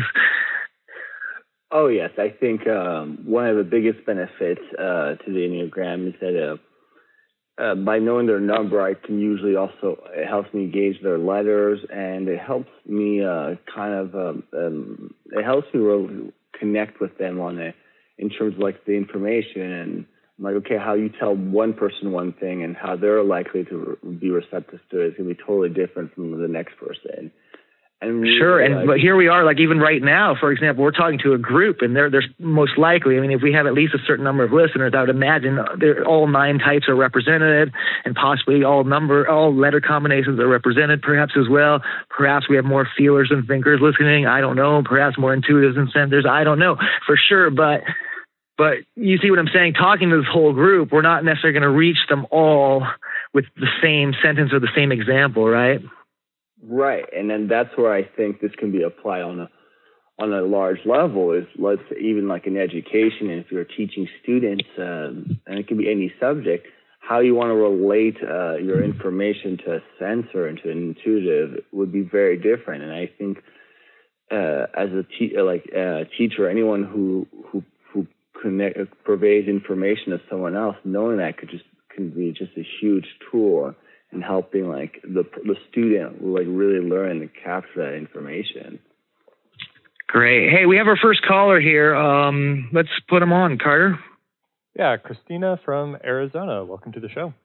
Oh, yes. I think um, one of the biggest benefits uh, to the Enneagram is that uh, Uh, by knowing their number, I can usually also, it helps me gauge their letters, and it helps me uh, kind of, um, um, it helps me really connect with them on it in terms of like the information. And I'm like, okay, how you tell one person one thing and how they're likely to re- be receptive to it is going to be totally different from the next person. And really,
sure, and
like,
but here we are, like even right now, for example, we're talking to a group, and they're, they're most likely, I mean, if we have at least a certain number of listeners, I would imagine all nine types are represented, and possibly all number, all letter combinations are represented perhaps as well. Perhaps we have more feelers and thinkers listening, I don't know. Perhaps more intuitives and sensors, I don't know for sure, but But you see what I'm saying? Talking to this whole group, we're not necessarily going to reach them all with the same sentence or the same example, right?
Right, and then that's where I think this can be applied on a on a large level is, let's even like in education, and if you're teaching students, um, and it can be any subject, how you want to relate uh, your information to a sensor and to an intuitive would be very different. And I think uh, as a te- like uh, teacher, anyone who who who connect purveys information to someone else, knowing that could just can be just a huge tool in helping like the the student like really learn and capture that information.
Great. Hey, we have our first caller here. Um, let's put him on, Carter.
Yeah, Christina from Arizona. Welcome to the show.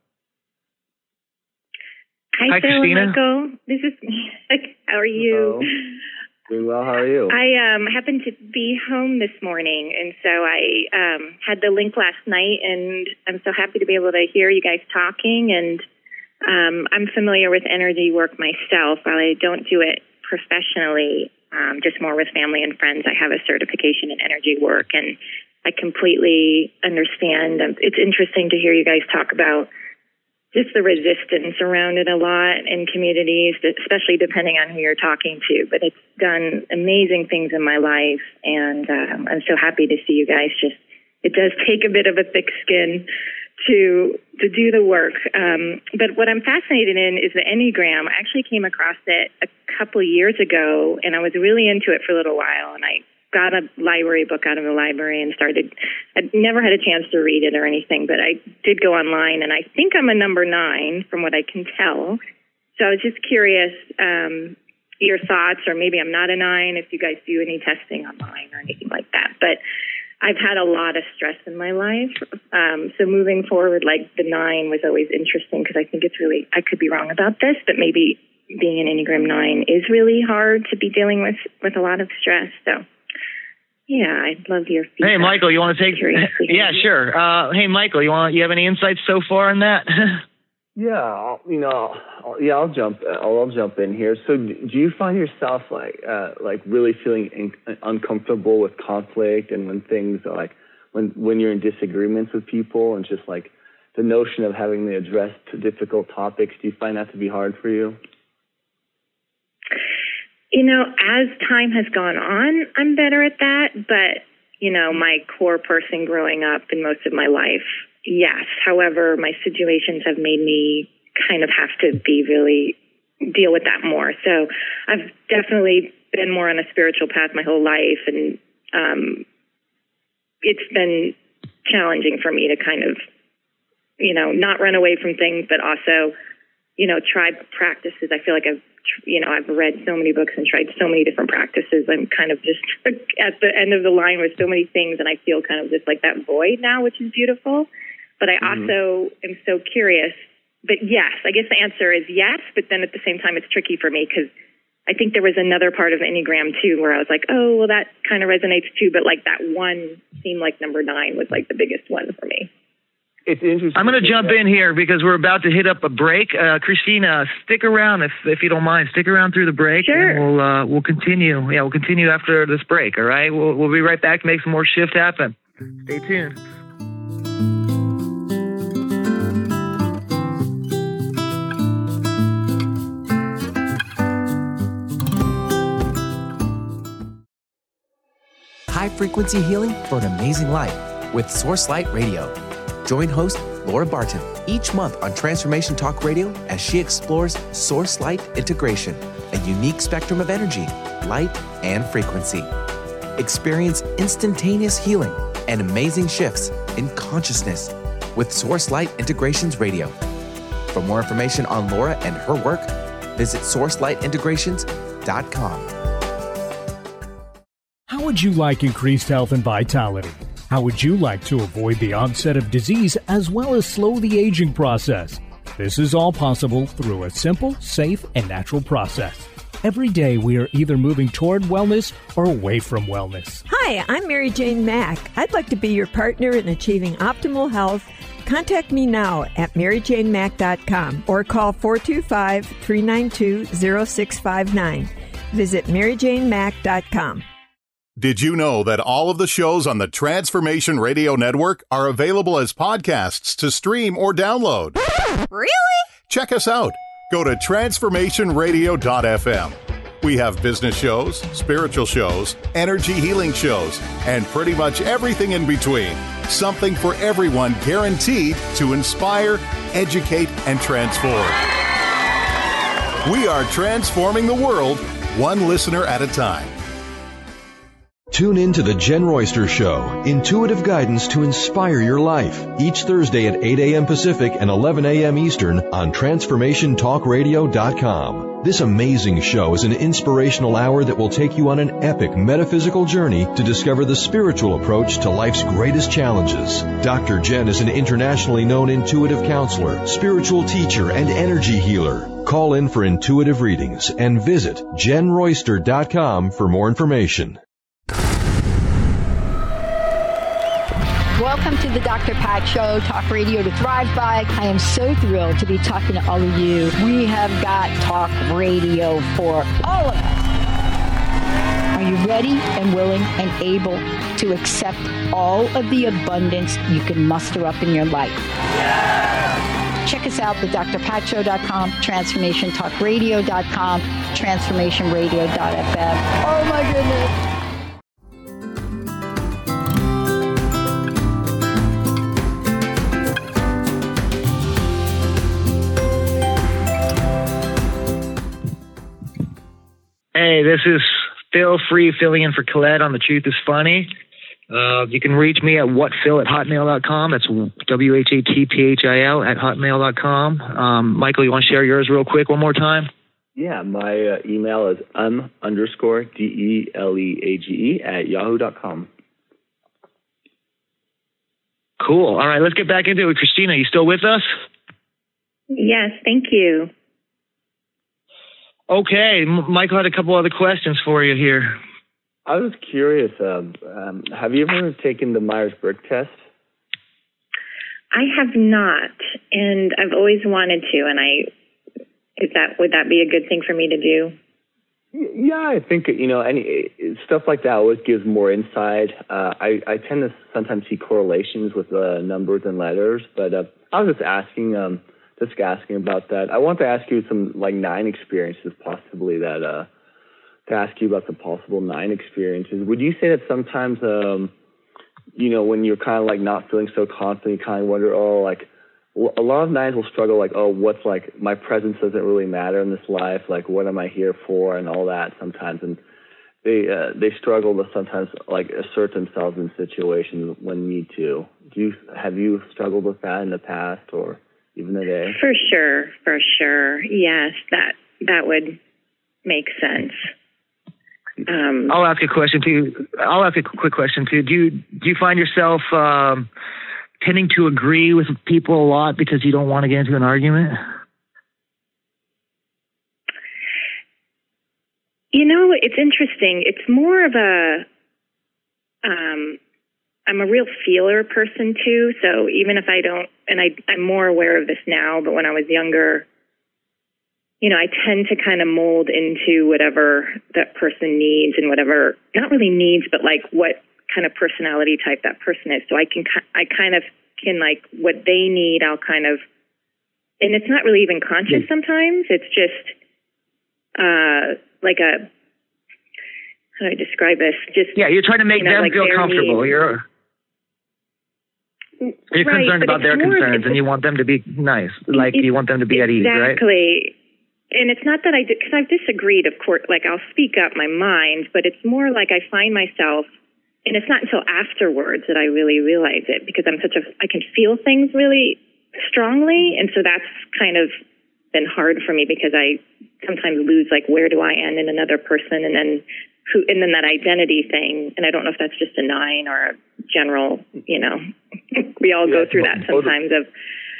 Hi,
Hi
Phil
Christina.
and Michael. This is how are you?
Hello. Doing well. How are you?
I um, happened to be home this morning, and so I um, had the link last night, and I'm so happy to be able to hear you guys talking. And um, I'm familiar with energy work myself. While I don't do it professionally, um, just more with family and friends, I have a certification in energy work, and I completely understand. It's interesting to hear you guys talk about just the resistance around it a lot in communities, especially depending on who you're talking to. But it's done amazing things in my life, and um, I'm so happy to see you guys. Just it does take a bit of a thick skin to to do the work. Um, but what I'm fascinated in is the Enneagram. I actually came across it a couple years ago, and I was really into it for a little while, and I got a library book out of the library and started. I'd never had a chance to read it or anything, but I did go online, and I think I'm a number nine from what I can tell. So I was just curious um, your thoughts, or maybe I'm not a nine, if you guys do any testing online or anything like that. But I've had a lot of stress in my life. Um, so moving forward, like the nine was always interesting because I think it's really, I could be wrong about this, but maybe being an Enneagram nine is really hard to be dealing with, with a lot of stress. So yeah, I'd love your feedback.
Hey, Michael, you want to take? Yeah, sure. Uh, hey, Michael, you want? You have any insights so far on that?
Yeah, I'll, you know, I'll, yeah, I'll jump. I'll, I'll jump in here. So, do you find yourself like, uh, like really feeling in, uncomfortable with conflict, and when things are like, when when you're in disagreements with people, and just like the notion of having to address difficult topics? Do you find that to be hard for you?
You know, as time has gone on, I'm better at that. But, you know, my core person growing up in most of my life, yes. However, my situations have made me kind of have to be really deal with that more. So I've definitely been more on a spiritual path my whole life. And um, it's been challenging for me to kind of, you know, not run away from things, but also, you know, try practices. I feel like I've, you know, I've read so many books and tried so many different practices. I'm kind of just at the end of the line with so many things, and I feel kind of just like that void now, which is beautiful. But I mm-hmm. also am so curious. But yes, I guess the answer is yes, but then at the same time, it's tricky for me because I think there was another part of Enneagram too where I was like, oh, well, that kind of resonates too. But like that one seemed like number nine was like the biggest one for me.
It's interesting.
I'm going to jump in here because we're about to hit up a break. Uh, Christina, stick around if if you don't mind. Stick around through the break.
Sure.
And we'll uh, we'll continue. Yeah, we'll continue after this break. All right. We'll we'll be right back to make some more shift happen. Stay tuned.
High frequency healing for an amazing life with Source Light Radio. Join host Laura Barton each month on Transformation Talk Radio as she explores Source Light integration, a unique spectrum of energy, light, and frequency. Experience instantaneous healing and amazing shifts in consciousness with Source Light Integrations Radio. For more information on Laura and her work, visit source light integrations dot com.
How would you like increased health and vitality? How would you like to avoid the onset of disease as well as slow the aging process? This is all possible through a simple, safe, and natural process. Every day we are either moving toward wellness or away from wellness.
Hi, I'm Mary Jane Mack. I'd like to be your partner in achieving optimal health. Contact me now at mary jane mack dot com or call four two five, three nine two, zero six five nine. Visit mary jane mack dot com.
Did you know that all of the shows on the Transformation Radio Network are available as podcasts to stream or download?
Really?
Check us out. Go to transformation radio dot f m. We have business shows, spiritual shows, energy healing shows, and pretty much everything in between. Something for everyone, guaranteed to inspire, educate, and transform. We are transforming the world, one listener at a time.
Tune in to the Jen Royster Show, intuitive guidance to inspire your life, each Thursday at eight a.m. Pacific and eleven a.m. Eastern on Transformation Talk Radio dot com. This amazing show is an inspirational hour that will take you on an epic metaphysical journey to discover the spiritual approach to life's greatest challenges. Doctor Jen is an internationally known intuitive counselor, spiritual teacher, and energy healer. Call in for intuitive readings and visit Jen Royster dot com for more information.
Welcome to the Doctor Pat Show, talk radio to thrive by. I am so thrilled to be talking to all of you. We have got talk radio for all of us. Are you ready and willing and able to accept all of the abundance you can muster up in your life? Yeah! Check us out, the Dr Pat Show dot com, Transformation Talk Radio dot com, Transformation Radio dot f m. Oh my goodness.
Hey, this is Phil Free filling in for Colette on The Truth is Funny. Uh, you can reach me at whatphil at hotmail dot com. That's W H A T P H I L at hotmail dot com. Um, Michael, you want to share yours real quick one more time?
Yeah, my uh, email is um underscore D E L E A G E at yahoo dot com.
Cool. All right, let's get back into it. Christina, you still with us?
Yes, thank you.
Okay, M- Michael had a couple other questions for you here.
I was curious, um, um, have you ever taken the Myers-Briggs test?
I have not, and I've always wanted to, and I is that would that be a good thing for me to do?
Yeah, I think, you know, any stuff like that always gives more insight. Uh, I, I tend to sometimes see correlations with uh, numbers and letters, but uh, I was just asking, um, just asking about that. I want to ask you some like nine experiences, possibly that uh, to ask you about the possible nine experiences. Would you say that sometimes, um, you know, when you're kind of like not feeling so confident, you kind of wonder, oh, like a lot of nines will struggle, like, oh, what's like my presence doesn't really matter in this life, like what am I here for, and all that sometimes, and they uh, they struggle to sometimes like assert themselves in situations when need to. Do you have you struggled with that in the past or even today?
For sure, for sure, yes, that that would make sense. Um,
I'll ask a question too. I'll ask a quick question too. Do you do you find yourself um, tending to agree with people a lot because you don't want to get into an argument?
You know, it's interesting. It's more of a, um, I'm a real feeler person too. So even if I don't, and I, I'm more aware of this now, but when I was younger, you know, I tend to kind of mold into whatever that person needs and whatever, not really needs, but like what kind of personality type that person is. So I can, I kind of can like what they need, I'll kind of, and it's not really even conscious sometimes. It's just uh, like a, how do I describe this? Just
yeah, you're trying to make
you know,
them
like
feel comfortable. Needs. You're you're
right,
concerned about their concerns, and you want them to be nice, like you want them to be at ease, right?
Exactly. And it's not that I, because I've disagreed, of course, like I'll speak up my mind, but it's more like I find myself, and it's not until afterwards that I really realize it, because I'm such a, I can feel things really strongly, and so that's kind of been hard for me because I sometimes lose, like, where do I end in another person, and then who, and then that identity thing, and I don't know if that's just a nine or a general, you know, we all yeah, go through that sometimes of,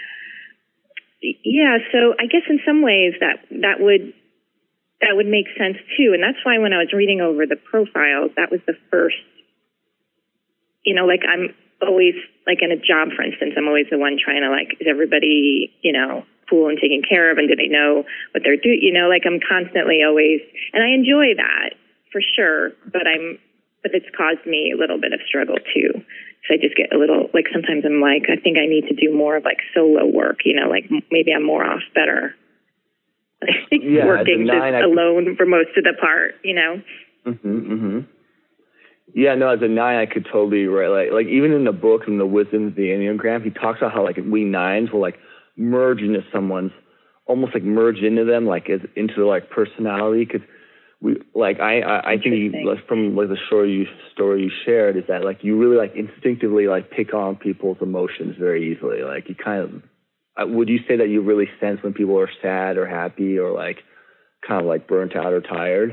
yeah, so I guess in some ways that that would that would make sense too, and that's why when I was reading over the profiles, that was the first, you know, like I'm always, like in a job, for instance, I'm always the one trying to like, is everybody, you know, cool and taken care of, and do they know what they're doing? You know, like I'm constantly always, and I enjoy that for sure, but I'm, but it's caused me a little bit of struggle too. So I just get a little, like sometimes I'm like, I think I need to do more of like solo work, you know, like maybe I'm more off better.
Yeah,
working
as a nine,
just
I could-
alone for most of the part, you know?
Mm-hmm, mm-hmm. Yeah, no, as a nine, I could totally relate. Like, even in the book, in the Wisdom of the Enneagram, he talks about how, like, we nines will, like, merge into someone's, almost, like, merge into them, like, as, into their, like, personality. Because, we, like, I, I, I think you, like, from, like, the story you, story you shared is that, like, you really, like, instinctively, like, pick on people's emotions very easily. Like, you kind of, uh, would you say that you really sense when people are sad or happy or, like, kind of, like, burnt out or tired?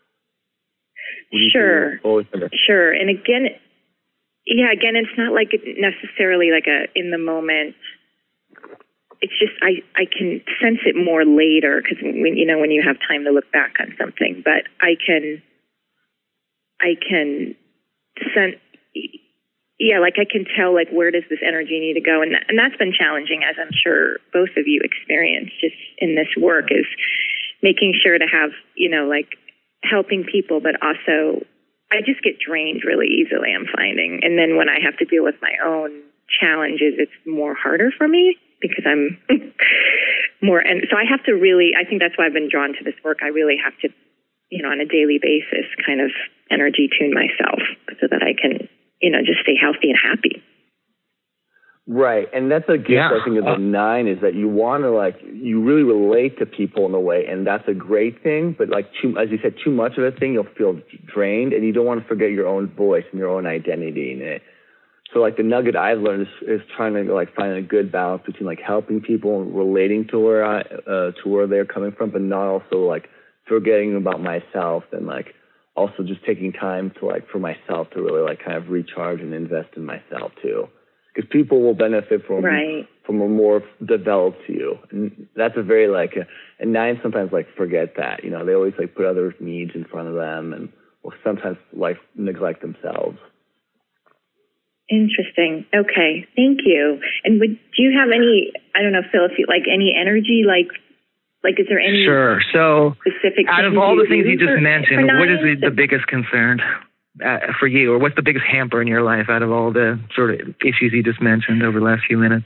Sure, sure. And again, yeah, again, it's not like it necessarily like a in the moment. It's just I, I can sense it more later because when you know when you have time to look back on something. But I can, I can sense, yeah, like I can tell like where does this energy need to go, and that, and that's been challenging, as I'm sure both of you experienced just in this work, is making sure to have you know like. helping people, but also I just get drained really easily, I'm finding. And then when I have to deal with my own challenges, it's more harder for me because I'm more, and so I have to really, I think that's why I've been drawn to this work. I really have to, you know, on a daily basis kind of energy tune myself so that I can, you know, just stay healthy and happy.
Right, and that's a gift, yeah. I think, of the nine, is that you want to, like, you really relate to people in a way, and that's a great thing, but, like, too, as you said, too much of a thing, you'll feel drained, and you don't want to forget your own voice and your own identity in it. So, like, the nugget I've learned is, is trying to, like, find a good balance between, like, helping people and relating to where I, uh, to where they're coming from, but not also, like, forgetting about myself and, like, also just taking time to, like, for myself to really, like, kind of recharge and invest in myself, too. Because people will benefit from
right.
from a more developed you, and that's a very like a, and nine sometimes like forget that, you know, they always like put other needs in front of them, and will sometimes like neglect themselves.
Interesting. Okay, thank you. And would do you have any? I don't know, Phil, if you like any energy, like like is there any
sure? So
specific
out of all the things you just mentioned, what is the, the biggest concern? Uh, for you, or what's the biggest hamper in your life out of all the sort of issues you just mentioned over the last few minutes?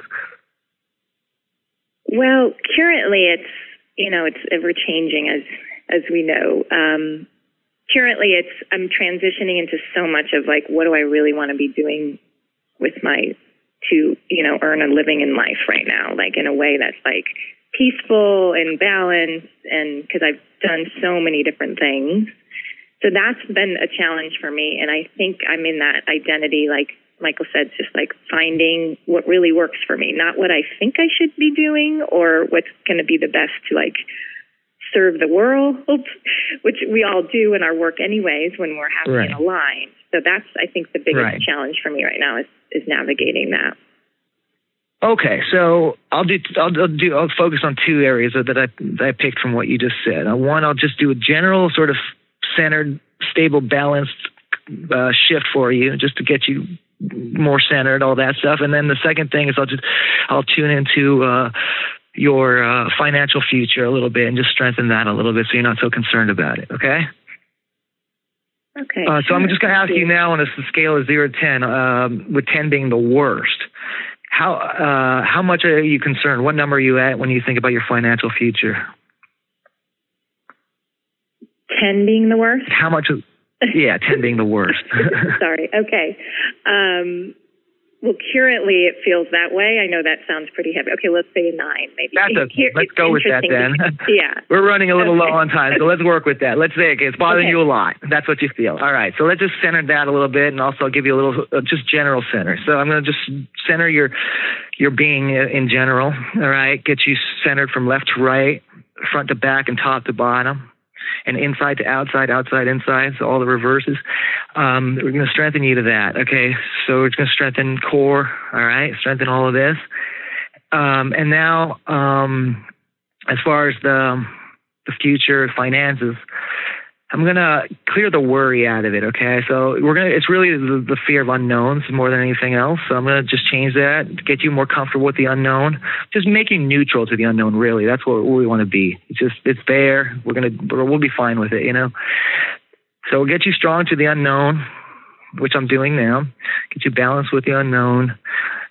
Well, currently it's, you know, it's ever changing as, as we know. Um, currently it's, I'm transitioning into so much of like, what do I really want to be doing with my, to, you know, earn a living in life right now, like in a way that's like peaceful and balanced, and because I've done so many different things. So that's been a challenge for me. And I think I'm in that identity, like Michael said, just like finding what really works for me, not what I think I should be doing or what's going to be the best to like serve the world, which we all do in our work anyways when we're happy
right.
and aligned. So that's, I think, the biggest
right.
challenge for me right now is, is navigating that.
Okay, so I'll do I'll, I'll do I'll focus on two areas that I that I picked from what you just said. Uh, one, I'll just do a general sort of centered, stable, balanced uh, shift for you, just to get you more centered, all that stuff. And then the second thing is I'll just I'll tune into uh, your uh, financial future a little bit and just strengthen that a little bit, so you're not so concerned about it. Okay.
Okay.
Uh, so I'm just going to ask you now on a scale of zero to ten, um, with ten being the worst. How uh, how much are you concerned? What number are you at when you think about your financial future?
ten being the worst?
How much? Is, yeah, ten being the worst.
Sorry. Okay. Um, well, currently it feels that way. I know that sounds pretty heavy. Okay, let's say a nine, maybe.
That's okay.
Here,
let's go with that then.
Yeah.
We're running a little
okay.
low on time, so let's work with that. Let's say okay, it's bothering
okay.
you a lot. That's what you feel. All right. So let's just center that a little bit, and also I'll give you a little uh, just general center. So I'm going to just center your your being in general. All right. Get you centered from left to right, front to back, and top to bottom, and inside to outside, outside, inside, so all the reverses. Um, we're going to strengthen you to that, okay? So we're going to strengthen core, all right? Strengthen all of this. Um, and now, um, as far as the the future finances, I'm going to clear the worry out of it, okay? So we're going to, it's really the, the fear of unknowns more than anything else. So I'm going to just change that, get you more comfortable with the unknown, just make you neutral to the unknown, really. That's what, what we want to be. It's just, it's there. We're going to, we'll be fine with it, you know? So we'll get you strong to the unknown, which I'm doing now, get you balanced with the unknown.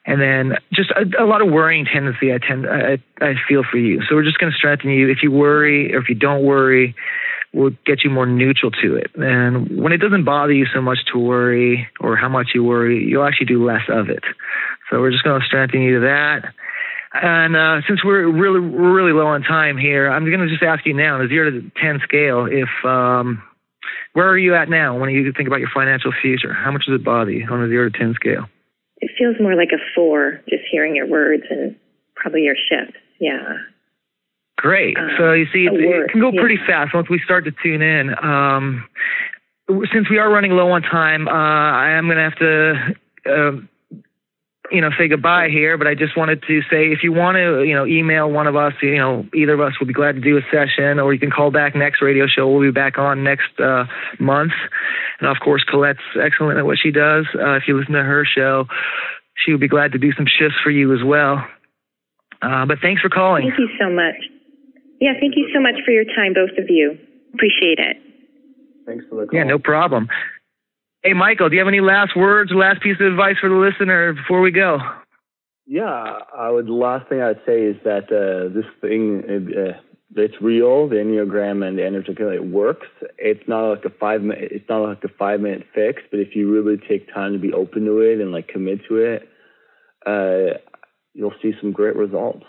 And then just a, a lot of worrying tendency I tend I, I feel for you. So we're just going to strengthen you. If you worry or if you don't worry, we'll get you more neutral to it. And when it doesn't bother you so much to worry or how much you worry, you'll actually do less of it. So we're just going to strengthen you to that. And uh, since we're really we're really low on time here, I'm going to just ask you now, on a zero to ten scale, if um, where are you at now when you think about your financial future? How much does it bother you on a zero to ten scale?
It feels more like a four, just hearing your words and probably your shifts. Yeah.
Great.
Um,
so you see, it,
word,
it can go
yeah.
pretty fast once we start to tune in. Um, since we are running low on time, uh, I am going to have to, uh, you know, say goodbye here. But I just wanted to say, if you want to, you know, email one of us, you know, either of us will be glad to do a session, or you can call back next radio show. We'll be back on next uh, month. And of course, Colette's excellent at what she does. Uh, if you listen to her show, she would be glad to do some shifts for you as well. Uh, but thanks for calling.
Thank you so much. Yeah, thank you so much for your time, both of you. Appreciate it.
Thanks for the call.
Yeah, no problem. Hey, Michael, do you have any last words, last piece of advice for the listener before we go?
Yeah, I would. The last thing I'd say is that uh, this thing, uh, it's real. The Enneagram and the energy, it works. It's not like a five minute. It's not like a five minute fix. But if you really take time to be open to it and like commit to it, uh, you'll see some great results.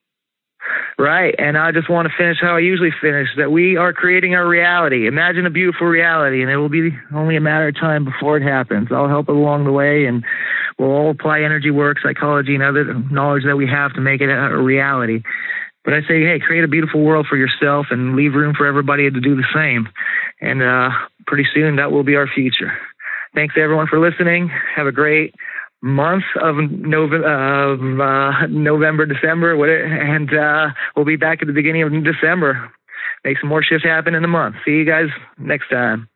Right, and I just want to finish how I usually finish, that we are creating our reality. Imagine a beautiful reality, and it will be only a matter of time before it happens. I'll help along the way, and we'll all apply energy work, psychology, and other knowledge that we have to make it a reality. But I say, hey, create a beautiful world for yourself and leave room for everybody to do the same. And uh, pretty soon that will be our future. Thanks, everyone, for listening. Have a great month of November, uh, uh, November, December, and uh, we'll be back at the beginning of December. Make some more shifts happen in the month. See you guys next time.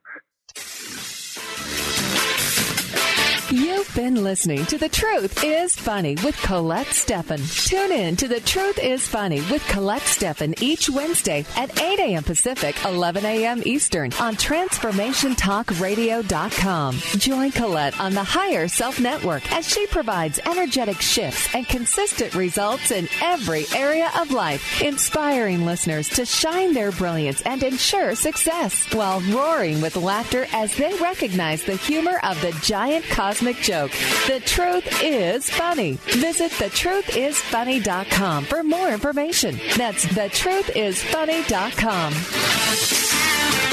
You've been listening to The Truth is Funny with Colette Steffen. Tune in to The Truth is Funny with Colette Steffen each Wednesday at eight a.m. Pacific, eleven a.m. Eastern on Transformation Talk Radio dot com. Join Colette on the Higher Self Network as she provides energetic shifts and consistent results in every area of life, inspiring listeners to shine their brilliance and ensure success while roaring with laughter as they recognize the humor of the giant cosmic joke. The Truth is Funny. Visit the truth is funny dot com for more information. That's the truth is funny dot com.